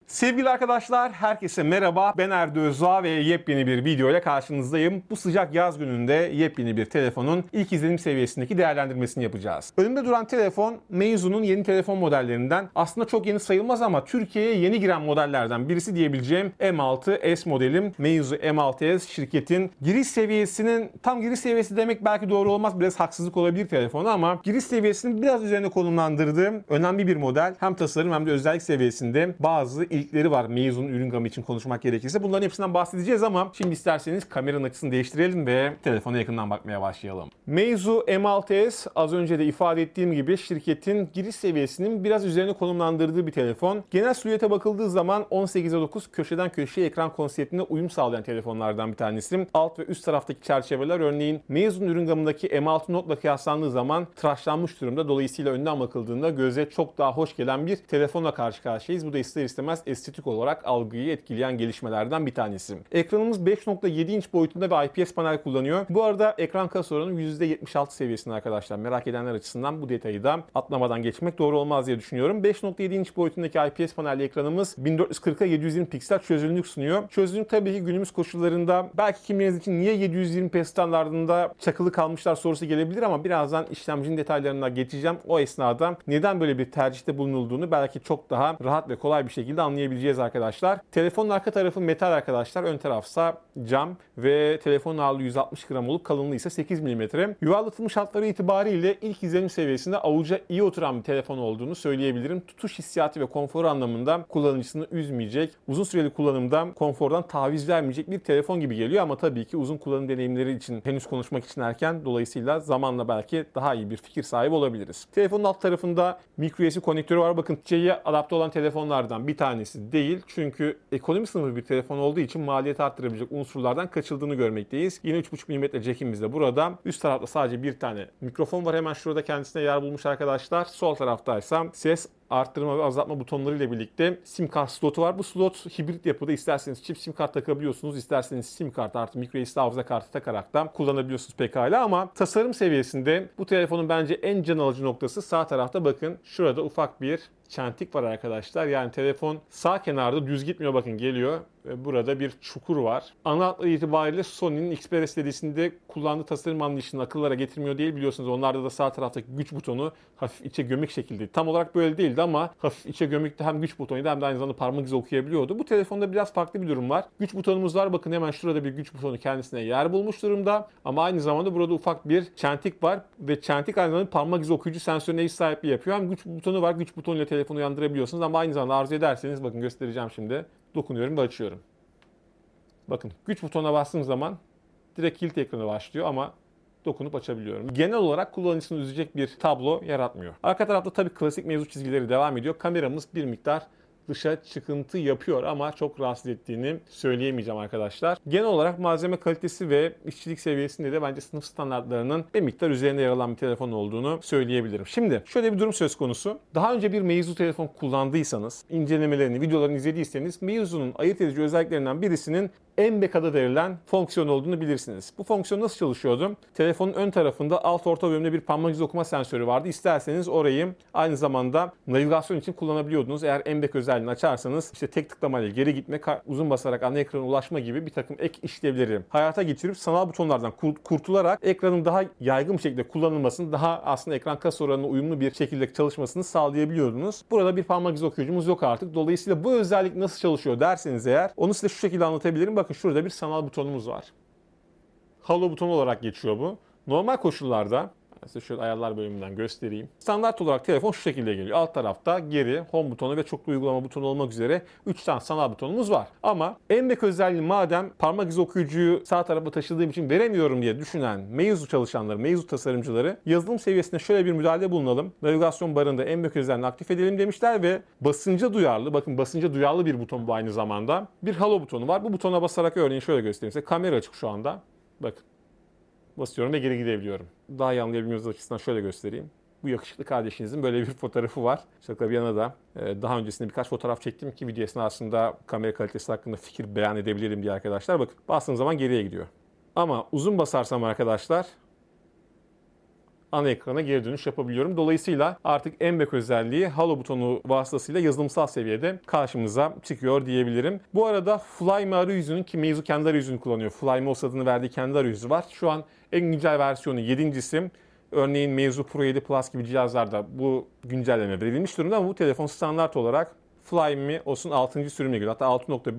Sevgili arkadaşlar, herkese merhaba. Ben Erdo Özdoğa ve yepyeni bir video ile karşınızdayım. Bu sıcak yaz gününde yepyeni bir telefonun ilk izlenim seviyesindeki değerlendirmesini yapacağız. Önümde duran telefon Meizu'nun yeni telefon modellerinden. Aslında çok yeni sayılmaz ama Türkiye'ye yeni giren modellerden birisi diyebileceğim M6S modelim. Meizu M6S şirketin giriş seviyesinin, tam giriş seviyesi demek belki doğru olmaz, biraz haksızlık olabilir telefonu ama giriş seviyesinin biraz üzerine konumlandırdığım önemli bir model. Hem tasarım hem de özellik seviyesinde bazı ilkleri var Meizu'nun ürün gamı için konuşmak gerekirse. Bunların hepsinden bahsedeceğiz ama şimdi isterseniz kameranın açısını değiştirelim ve telefona yakından bakmaya başlayalım. Meizu M6S az önce de ifade ettiğim gibi şirketin giriş seviyesinin biraz üzerine konumlandırdığı bir telefon. Genel silüete bakıldığı zaman 18'e 9 köşeden köşeye ekran konseptine uyum sağlayan telefonlardan bir tanesi. Alt ve üst taraftaki çerçeveler örneğin Meizu'nun ürün gamındaki M6 Note'la kıyaslandığı zaman tıraşlanmış durumda. Dolayısıyla önden bakıldığında göze çok daha hoş gelen bir telefonla karşı karşıyayız. Bu da ister istemez estetik olarak algıyı etkileyen gelişmelerden bir tanesi. Ekranımız 5.7 inç boyutunda ve IPS panel kullanıyor. Bu arada ekran kasa oranı %76 seviyesinde arkadaşlar. Merak edenler açısından bu detayı da atlamadan geçmek doğru olmaz diye düşünüyorum. 5.7 inç boyutundaki IPS panelli ekranımız 1440'a 720 piksel çözünürlük sunuyor. Çözünürlük tabii ki günümüz koşullarında belki kimileriniz için niye 720p standartında çakılı kalmışlar sorusu gelebilir ama birazdan işlemcinin detaylarına geçeceğim. O esnada neden böyle bir tercihte bulunulduğunu belki çok daha rahat ve kolay bir şekilde anlayabileceğiz arkadaşlar. Telefonun arka tarafı metal arkadaşlar. Ön tarafsa cam ve telefonun ağırlığı 160 gram olup kalınlığı ise 8 mm. Yuvarlatılmış hatları itibariyle ilk izlenim seviyesinde avuca iyi oturan bir telefon olduğunu söyleyebilirim. Tutuş hissiyatı ve konforu anlamında kullanıcısını üzmeyecek, uzun süreli kullanımda konfordan taviz vermeyecek bir telefon gibi geliyor ama tabii ki uzun kullanım deneyimleri için henüz konuşmak için erken. Dolayısıyla zamanla belki daha iyi bir fikir sahibi olabiliriz. Telefonun alt tarafında microUSB konnektörü var. Bakın C'ye adapte olan telefonlardan bir tanesi değil. Çünkü ekonomi sınıfı bir telefon olduğu için maliyet arttırabilecek unsurlardan kaçıldığını görmekteyiz. Yine 3.5 mm jackimiz de burada. Üst tarafta sadece bir tane mikrofon var. Hemen şurada kendisine yer bulmuş arkadaşlar. Sol taraftaysa ses arttırma ve azaltma butonları ile birlikte sim kart slotu var. Bu slot hibrit yapıda, isterseniz çift sim kart takabiliyorsunuz, isterseniz sim kart artı microSD hafıza kartı takarak da kullanabiliyorsunuz pekala ama tasarım seviyesinde bu telefonun bence en can alıcı noktası sağ tarafta. Bakın şurada ufak bir çentik var arkadaşlar. Yani telefon sağ kenarda düz gitmiyor, bakın geliyor. Burada bir çukur var. Ana hatları itibariyle Sony'nin Xperia serisinde kullandığı tasarım anlayışını akıllara getirmiyor değil, biliyorsunuz. Onlarda da sağ taraftaki güç butonu hafif içe gömük şekilde. Tam olarak böyle değildi ama hafif içe gömükte hem güç butonuydu hem de aynı zamanda parmak izi okuyabiliyordu. Bu telefonda biraz farklı bir durum var. Güç butonumuz var. Bakın hemen şurada bir güç butonu kendisine yer bulmuş durumda. Ama aynı zamanda burada ufak bir çentik var ve çentik aynı zamanda parmak izi okuyucu sensörüne eş sahipliği yapıyor. Hem güç butonu var. Güç butonuyla telefonu uyandırabiliyorsunuz ama aynı zamanda arzu ederseniz bakın göstereceğim şimdi. Dokunuyorum ve açıyorum. Bakın güç butonuna bastığım zaman direkt kilit ekranı başlıyor ama dokunup açabiliyorum. Genel olarak kullanıcısını üzecek bir tablo yaratmıyor. Arka tarafta tabii klasik Meizu çizgileri devam ediyor. Kameramız bir miktar dışa çıkıntı yapıyor ama çok rahatsız ettiğini söyleyemeyeceğim arkadaşlar. Genel olarak malzeme kalitesi ve işçilik seviyesinde de bence sınıf standartlarının bir miktar üzerinde yer alan bir telefon olduğunu söyleyebilirim. Şimdi şöyle bir durum söz konusu. Daha önce bir Meizu telefon kullandıysanız, incelemelerini, videolarını izlediyseniz Meizu'nun ayırt edici özelliklerinden birisinin MBEC adı verilen fonksiyon olduğunu bilirsiniz. Bu fonksiyon nasıl çalışıyordu? Telefonun ön tarafında alt orta bölümde bir parmak izi okuma sensörü vardı. İsterseniz orayı aynı zamanda navigasyon için kullanabiliyordunuz. Eğer MBEC özelliğini açarsanız işte tek tıklamayla geri gitme, uzun basarak ana ekrana ulaşma gibi bir takım ek işlevleri hayata geçirip sanal butonlardan kurtularak ekranın daha yaygın bir şekilde kullanılmasını, daha aslında ekran kasa oranına uyumlu bir şekilde çalışmasını sağlayabiliyordunuz. Burada bir parmak izi okuyucumuz yok artık. Dolayısıyla bu özellik nasıl çalışıyor derseniz eğer, onu size şu şekilde anlatabilirim. Bakın şurada bir sanal butonumuz var. Halo butonu olarak geçiyor bu. Normal koşullarda, size şöyle ayarlar bölümünden göstereyim. Standart olarak telefon şu şekilde geliyor. Alt tarafta geri, home butonu ve çoklu uygulama butonu olmak üzere 3 tane sanal butonumuz var. Ama MBEC özelliği madem parmak izi okuyucuyu sağ tarafa taşıdığım için veremiyorum diye düşünen Meizu çalışanları, Meizu tasarımcıları yazılım seviyesinde şöyle bir müdahalede bulunalım. Navigasyon barında MBEC özelliğini aktif edelim demişler ve basınca duyarlı, bakın basınca duyarlı bir buton bu aynı zamanda. Bir halo butonu var. Bu butona basarak örneğin şöyle göstereyim size. Kamera açık şu anda. Bakın. Basıyorum ve geri gidebiliyorum. Daha iyi anlayabilmeniz açısından şöyle göstereyim. Bu yakışıklı kardeşinizin böyle bir fotoğrafı var. Şaka bir yana da daha öncesinde birkaç fotoğraf çektim ki video esnasında kamera kalitesi hakkında fikir beyan edebilirim diye arkadaşlar. Bakın bastığım zaman geriye gidiyor. Ama uzun basarsam arkadaşlar ana ekrana geri dönüş yapabiliyorum. Dolayısıyla artık en büyük özelliği Halo butonu vasıtasıyla yazılımsal seviyede karşımıza çıkıyor diyebilirim. Bu arada Flyme arayüzünün, ki Meizu kendi arayüzünü kullanıyor. Flyme OS adını verdiği kendi arayüzü var. Şu an en güncel versiyonu 7.'si. Örneğin Meizu Pro 7 Plus gibi cihazlarda bu güncelleme verilmiş durumda ama bu telefon standart olarak Flyme OS'un 6. sürümüne göre, hatta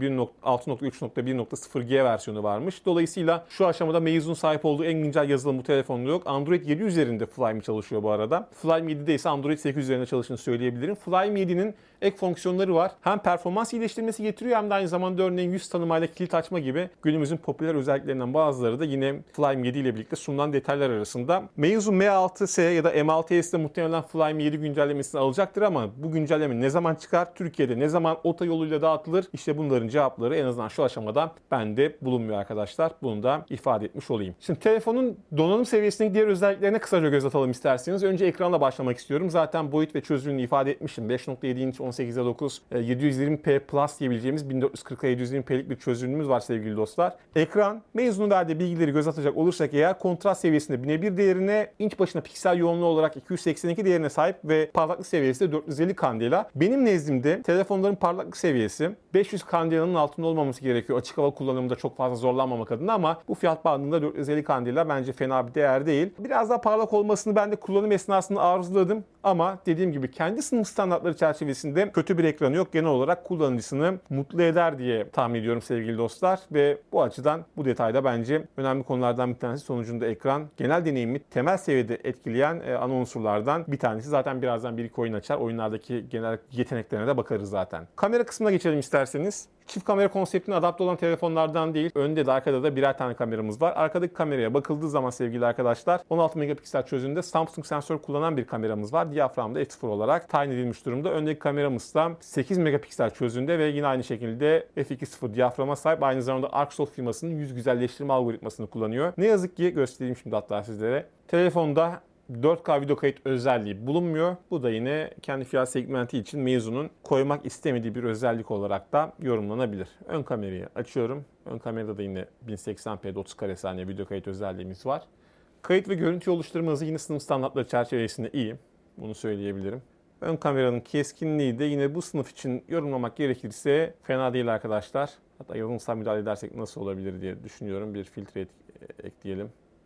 6.3.1.0G versiyonu varmış. Dolayısıyla şu aşamada Meizu'nun sahip olduğu en güncel yazılım bu telefonda yok. Android 7 üzerinde Flyme çalışıyor bu arada. Flyme 7'de ise Android 8 üzerinde çalıştığını söyleyebilirim. Flyme 7'nin ek fonksiyonları var. Hem performans iyileştirmesi getiriyor hem de aynı zamanda örneğin yüz tanımayla kilit açma gibi günümüzün popüler özelliklerinden bazıları da yine Flyme 7 ile birlikte sunulan detaylar arasında. Meizu M6S ya da M6S'de muhtemelen Flyme 7 güncellemesini alacaktır ama bu güncelleme ne zaman çıkar, Türkiye'de ne zaman OTA yoluyla dağıtılır? İşte bunların cevapları en azından şu aşamada bende bulunmuyor arkadaşlar. Bunu da ifade etmiş olayım. Şimdi telefonun donanım seviyesindeki diğer özelliklerine kısaca göz atalım isterseniz. Önce ekranla başlamak istiyorum. Zaten boyut ve çözünürlüğünü ifade etmiştim. 5.7 inç 18'e 9 720p Plus diyebileceğimiz 1440'a 720p'lik bir çözünürlüğümüz var sevgili dostlar. Ekran, Meizu'nun verdiği bilgileri göz atacak olursak eğer kontrast seviyesinde 1001 değerine, inç başına piksel yoğunluğu olarak 282 değerine sahip ve parlaklık seviyesi de 450 kandela. Benim nezdimde telefonların parlaklık seviyesi 500 kandelanın altında olmaması gerekiyor. Açık hava kullanımında çok fazla zorlanmamak adına ama bu fiyat bandında 450 kandela bence fena bir değer değil. Biraz daha parlak olmasını ben de kullanım esnasında arzuladım ama dediğim gibi kendi sınıf standartları çerçevesinde kötü bir ekranı yok. Genel olarak kullanıcısını mutlu eder diye tahmin ediyorum sevgili dostlar ve bu açıdan bu detayda bence önemli konulardan bir tanesi. Sonucunda ekran genel deneyimi temel seviyede etkileyen ana unsurlardan bir tanesi. Zaten birazdan bir iki oyun açar. Oyunlardaki genel yeteneklerine de bakarız zaten. Kamera kısmına geçelim isterseniz. Çift kamera konseptine adapte olan telefonlardan değil, önde de arkada da birer tane kameramız var. Arkadaki kameraya bakıldığı zaman sevgili arkadaşlar 16 megapiksel çözünürlüğünde Samsung sensör kullanan bir kameramız var. Diyafram da f0 olarak tayin edilmiş durumda. Öndeki kameramız da 8 megapiksel çözünürlüğünde ve yine aynı şekilde f2.0 diyaframa sahip. Aynı zamanda Arcsoft firmasının yüz güzelleştirme algoritmasını kullanıyor. Ne yazık ki göstereyim şimdi hatta sizlere. Telefonda 4K video kayıt özelliği bulunmuyor. Bu da yine kendi fiyat segmenti için Meizu'nun koymak istemediği bir özellik olarak da yorumlanabilir. Ön kamerayı açıyorum. Ön kamerada da yine 1080p'de 30 kare saniye video kayıt özelliğimiz var. Kayıt ve görüntü oluşturma hızı yine sınıf standartları çerçevesinde iyi. Bunu söyleyebilirim. Ön kameranın keskinliği de yine bu sınıf için yorumlamak gerekirse fena değil arkadaşlar. Hatta yazılımsal müdahale edersek nasıl olabilir diye düşünüyorum. Bir filtre ekleyelim.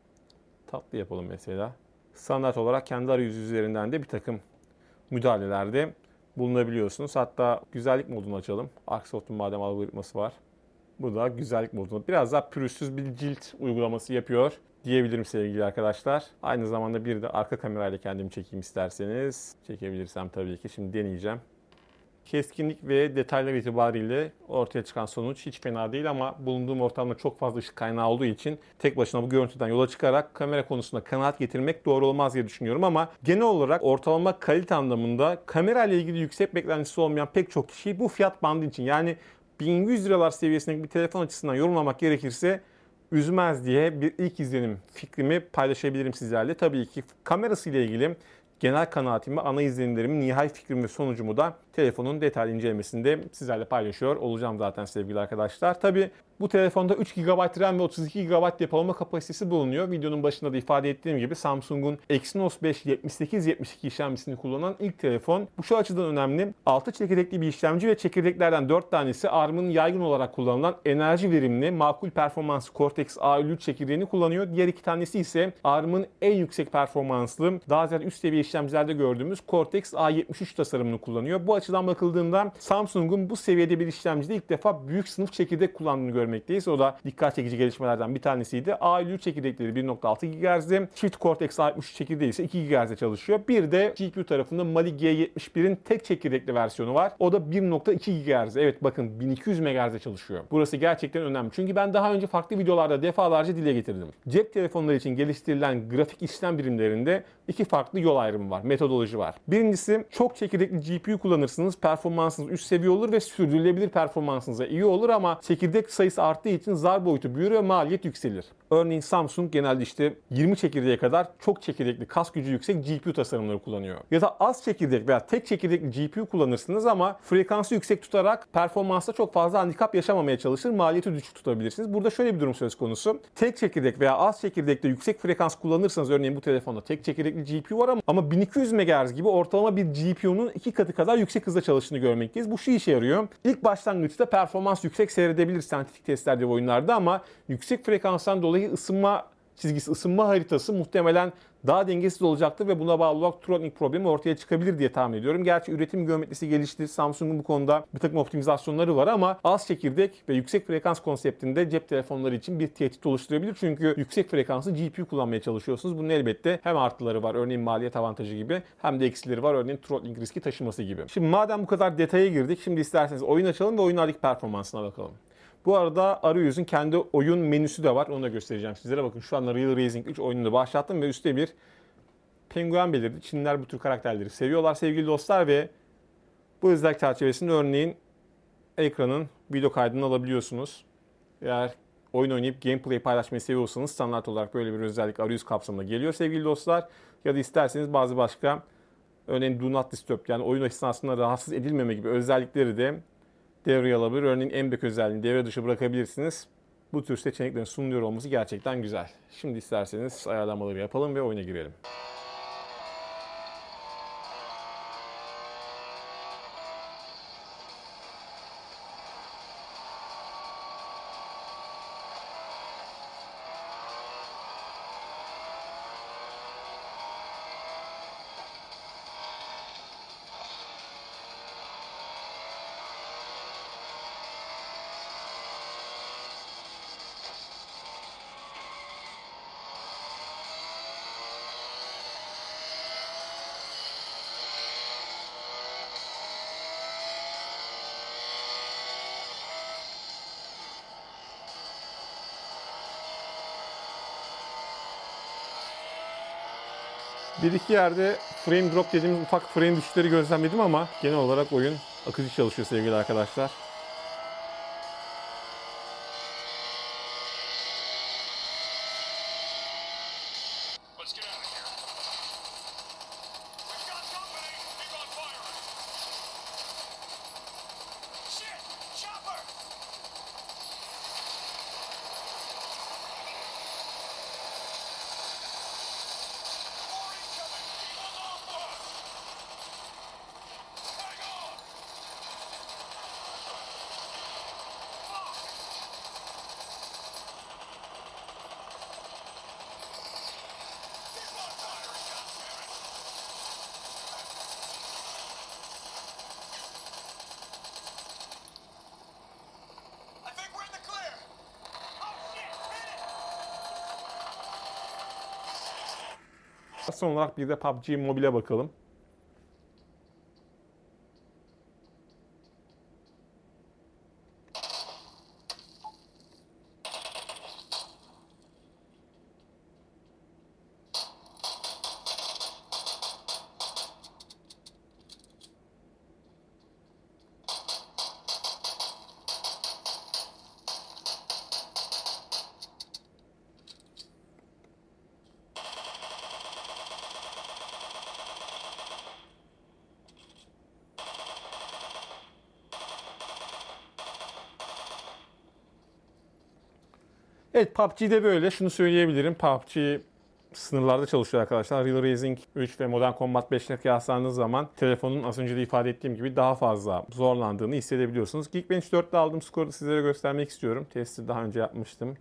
Tatlı yapalım mesela. Standart olarak kendi arayüzü üzerinden de bir takım müdahalelerde bulunabiliyorsunuz. Hatta güzellik modunu açalım. Arcsoft'un madem algoritması var. Bu da güzellik modunu. Biraz daha pürüzsüz bir cilt uygulaması yapıyor diyebilirim sevgili arkadaşlar. Aynı zamanda bir de arka kamerayla kendimi çekeyim isterseniz. Çekebilirsem tabii ki. Şimdi deneyeceğim. Keskinlik ve detaylar itibariyle ortaya çıkan sonuç hiç fena değil ama bulunduğum ortamda çok fazla ışık kaynağı olduğu için tek başına bu görüntüden yola çıkarak kamera konusunda kanaat getirmek doğru olmaz diye düşünüyorum ama genel olarak ortalama kalite anlamında kamera ile ilgili yüksek beklentisi olmayan pek çok kişi bu fiyat bandı için, yani 1100 liralar seviyesindeki bir telefon açısından yorumlamak gerekirse üzmez diye bir ilk izlenim fikrimi paylaşabilirim sizlerle. Tabii ki kamerası ile ilgili genel kanaatimi, ana izlenimlerimi, nihai fikrimi ve sonucumu da telefonun detaylı incelemesinde sizlerle paylaşıyor olacağım zaten sevgili arkadaşlar. Tabii bu telefonda 3 GB RAM ve 32 GB depolama kapasitesi bulunuyor. Videonun başında da ifade ettiğim gibi Samsung'un Exynos 5 7872 işlemcisini kullanan ilk telefon. Bu şu açıdan önemli. 6 çekirdekli bir işlemci ve çekirdeklerden 4 tanesi ARM'ın yaygın olarak kullanılan enerji verimli, makul performanslı Cortex A53 çekirdeğini kullanıyor. Diğer 2 tanesi ise ARM'ın en yüksek performanslı, daha ziyade üst seviye işlemcilerde gördüğümüz Cortex A73 tasarımını kullanıyor. Bu açıdan bakıldığında Samsung'un bu seviyede bir işlemcide ilk defa büyük sınıf çekirdek kullandığını görmekteyiz. O da dikkat çekici gelişmelerden bir tanesiydi. A53 çekirdekleri 1.6 GHz'de, çift Cortex A73 çekirdeği ise 2 GHz'de çalışıyor. Bir de GPU tarafında Mali G71'in tek çekirdekli versiyonu var. O da 1.2 GHz. Evet bakın 1200 MHz'de çalışıyor. Burası gerçekten önemli. Çünkü ben daha önce farklı videolarda defalarca dile getirdim. Cep telefonları için geliştirilen grafik işlem birimlerinde iki farklı yol ayrımı var, metodoloji var. Birincisi çok çekirdekli GPU kullanırsınız, performansınız üst seviye olur ve sürdürülebilir performansınıza iyi olur ama çekirdek sayısı arttığı için zar boyutu büyür ve maliyet yükselir. Örneğin Samsung genelde işte 20 çekirdeğe kadar çok çekirdekli, kas gücü yüksek GPU tasarımları kullanıyor. Ya da az çekirdek veya tek çekirdekli GPU kullanırsınız ama frekansı yüksek tutarak performansta çok fazla handikap yaşamamaya çalışır, maliyeti düşük tutabilirsiniz. Burada şöyle bir durum söz konusu. Tek çekirdek veya az çekirdekte yüksek frekans kullanırsanız, örneğin bu telefonda tek çekirdekli destekli GPU var ama 1200 MHz gibi ortalama bir GPU'nun 2 katı kadar yüksek hızda çalıştığını görmekteyiz. Bu şu işe yarıyor. İlk başlangıçta performans yüksek seyredebilir sentetik testlerde ve oyunlarda ama yüksek frekanstan dolayı ısınma çizgisi, ısınma haritası muhtemelen daha dengesiz olacaktır ve buna bağlı olarak throttling problemi ortaya çıkabilir diye tahmin ediyorum. Gerçi üretim geometrisi gelişti. Samsung'un bu konuda bir takım optimizasyonları var ama az çekirdek ve yüksek frekans konseptinde cep telefonları için bir tehdit oluşturabilir. Çünkü yüksek frekanslı GPU kullanmaya çalışıyorsunuz. Bunun elbette hem artıları var, örneğin maliyet avantajı gibi, hem de eksileri var, örneğin throttling riski taşıması gibi. Şimdi madem bu kadar detaya girdik, şimdi isterseniz oyun açalım ve oyunlardaki performansına bakalım. Bu arada arayüzün kendi oyun menüsü de var. Onu da göstereceğim sizlere. Bakın şu anda Real Racing 3 oyununu başlattım ve üstte bir penguen belirdi. Çinliler bu tür karakterleri seviyorlar sevgili dostlar ve bu özellik çerçevesinde örneğin ekranın video kaydını alabiliyorsunuz. Eğer oyun oynayıp gameplay paylaşmayı seviyorsanız standart olarak böyle bir özellik arayüz kapsamında geliyor sevgili dostlar. Ya da isterseniz bazı başka örneğin Do Not Disturb yani oyun esnasında rahatsız edilmeme gibi özellikleri de devreye alabilir. Örneğin Embedded özelliğini devre dışı bırakabilirsiniz. Bu tür seçeneklerin sunuluyor olması gerçekten güzel. Şimdi isterseniz ayarlamaları yapalım ve oyuna girelim. Bir iki yerde frame drop dediğimiz ufak frame düşüşleri gözlemledim ama genel olarak oyun akıcı çalışıyor sevgili arkadaşlar. Son olarak bir de PUBG Mobile'e bakalım. Evet, PUBG'de böyle. Şunu söyleyebilirim. PUBG sınırlarda çalışıyor arkadaşlar. Real Racing 3 ve Modern Combat 5 ile kıyaslandığı zaman telefonun az önce de ifade ettiğim gibi daha fazla zorlandığını hissedebiliyorsunuz. Geekbench 4'te aldığım skoru sizlere göstermek istiyorum. Testi daha önce yapmıştım.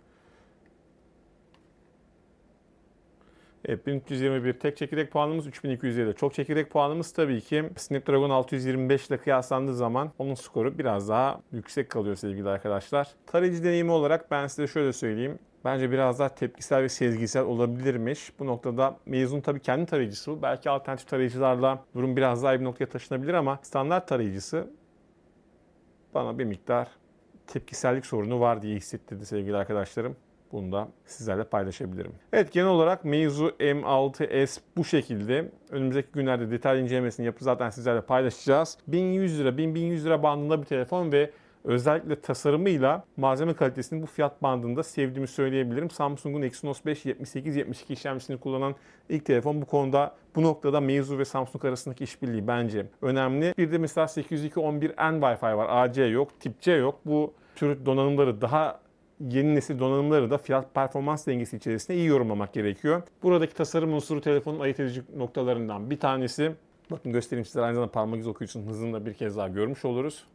Evet, 1321 tek çekirdek puanımız, 3207 çok çekirdek puanımız tabii ki Snapdragon 625 ile kıyaslandığı zaman onun skoru biraz daha yüksek kalıyor sevgili arkadaşlar. Tarayıcı deneyimi olarak ben size şöyle söyleyeyim. Bence biraz daha tepkisel ve sezgisel olabilirmiş. Bu noktada Meizu'nun tabii kendi tarayıcısı bu. Belki alternatif tarayıcılarla durum biraz daha iyi bir noktaya taşınabilir ama standart tarayıcısı bana bir miktar tepkisellik sorunu var diye hissettirdi sevgili arkadaşlarım. Bunu da sizlerle paylaşabilirim. Evet, genel olarak Meizu M6S bu şekilde. Önümüzdeki günlerde detaylı incelemesini yapıp zaten sizlerle paylaşacağız. 1100 lira, 1100 lira bandında bir telefon ve özellikle tasarımıyla malzeme kalitesini bu fiyat bandında sevdiğimi söyleyebilirim. Samsung'un Exynos 5 78-72 işlemcisini kullanan ilk telefon. Bu konuda bu noktada Meizu ve Samsung arasındaki işbirliği bence önemli. Bir de mesela 802.11n Wi-Fi var. AC yok, tip C yok. Bu tür donanımları daha yeni nesil donanımları da fiyat performans dengesi içerisinde iyi yorumlamak gerekiyor. Buradaki tasarım unsuru telefonun ayırt edici noktalarından bir tanesi. Bakın göstereyim size, aynı zamanda parmak izi okuyucusunun hızını da bir kez daha görmüş oluruz.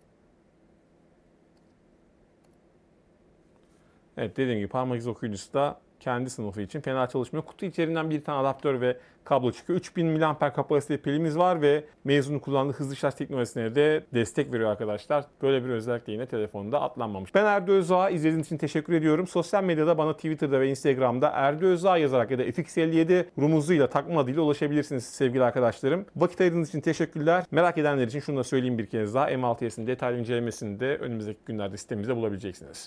Evet, dediğim gibi parmak izi okuyucusu da kendi sınıfı için fena çalışmıyor. Kutu içerisinden bir tane adaptör ve kablo çıkıyor. 3000 mAh kapasiteli pilimiz var ve mezunun kullandığı hızlı şarj teknolojisine de destek veriyor arkadaşlar. Böyle bir özellik de yine telefonda atlanmamış. Ben Erdo Özdağ. İzlediğiniz için teşekkür ediyorum. Sosyal medyada bana Twitter'da ve Instagram'da Erdo Özdağ yazarak ya da FX57 rumuzuyla, takma adıyla ulaşabilirsiniz sevgili arkadaşlarım. Vakit ayırdığınız için teşekkürler. Merak edenler için şunu da söyleyeyim bir kez daha. M6s'in detaylı incelemesini de önümüzdeki günlerde sitemizde bulabileceksiniz.